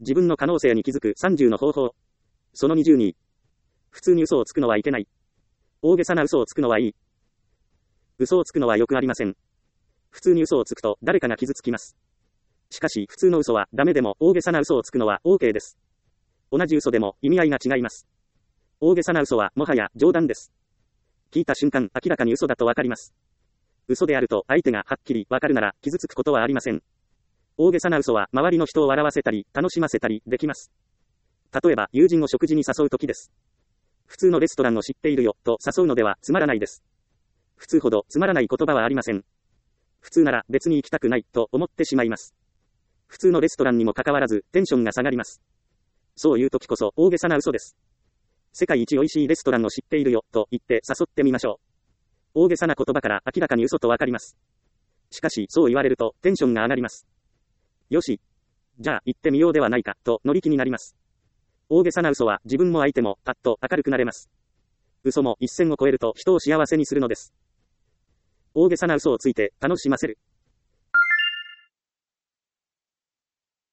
自分の可能性に気づく30の方法。その20に、普通に嘘をつくのはいけない。大げさな嘘をつくのはいい。嘘をつくのは良くありません。普通に嘘をつくと誰かが傷つきます。しかし普通の嘘はダメでも大げさな嘘をつくのは OK です。同じ嘘でも意味合いが違います。大げさな嘘はもはや冗談です。聞いた瞬間明らかに嘘だとわかります。嘘であると相手がはっきりわかるなら傷つくことはありません。大げさな嘘は周りの人を笑わせたり楽しませたりできます。例えば友人を食事に誘うときです。普通のレストランを知っているよと誘うのではつまらないです。普通ほどつまらない言葉はありません。普通なら別に行きたくないと思ってしまいます。普通のレストランにもかかわらずテンションが下がります。そういう時こそ大げさな嘘です。世界一美味しいレストランを知っているよと言って誘ってみましょう。大げさな言葉から明らかに嘘とわかります。しかしそう言われるとテンションが上がります。よし。じゃあ行ってみようではないかと乗り気になります。大げさな嘘は自分も相手もパッと明るくなれます。嘘も一線を越えると人を幸せにするのです。大げさな嘘をついて楽しませる。